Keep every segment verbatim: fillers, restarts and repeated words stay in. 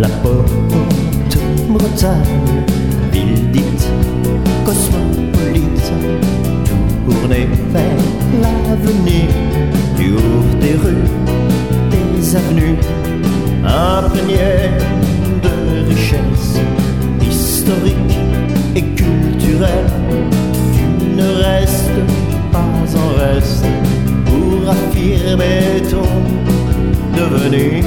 la porte Bretagne, ville dite cosmopolite, tournée vers l'avenir, tu ouvres des rues, des avenues, imprégnées de richesses historiques et culturelles. Tu ne restes pas en reste pour affirmer ton devenir.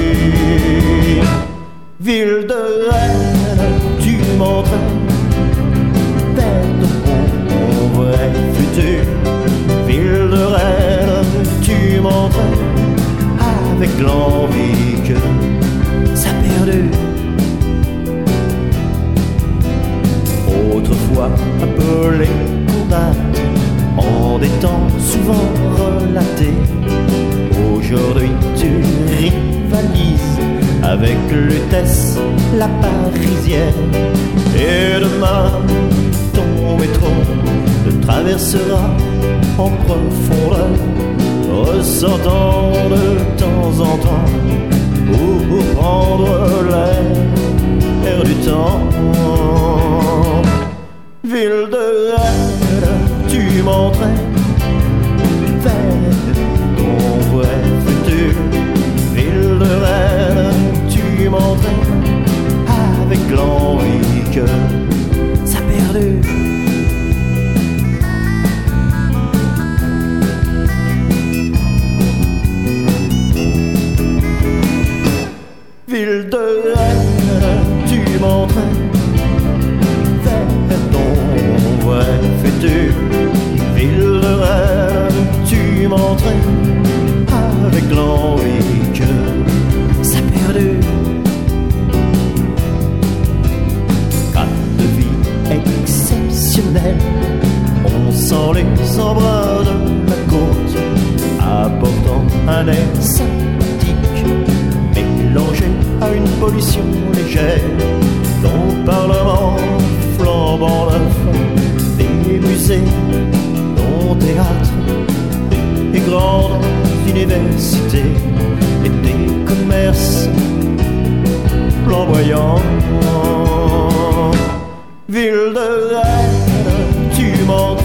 Ville de Rennes, tu m'entraînes vers ton vrai futur. Ville de Rennes, tu m'entraînes avec l'envie que ça perdure. Autrefois appelé pour date, en des temps souvent relatés, aujourd'hui tu rivalises avec Lutèce, la parisienne. Et demain, ton métro te traversera en profondeur, ressortant de temps en temps pour prendre l'air du temps. Ville de Rennes, tu m'entraînes vers ton vrai futur. Ville de Rennes, tu m'entraînes avec l'envie que ça perdure. Ville de Rennes, tu m'entraînes vers ton vrai futur. Ville de Rennes, tu m'entraînes avec l'envie que ça perdure. Cadre de vie exceptionnel, on sent les embruns de la côte, apportant un air sympathique, mélangé à une pollution légère. Ton parlement flambant neuf, des musées, ton théâtre, des grandes universités et des commerces flamboyants. Ville de Rennes, tu m'en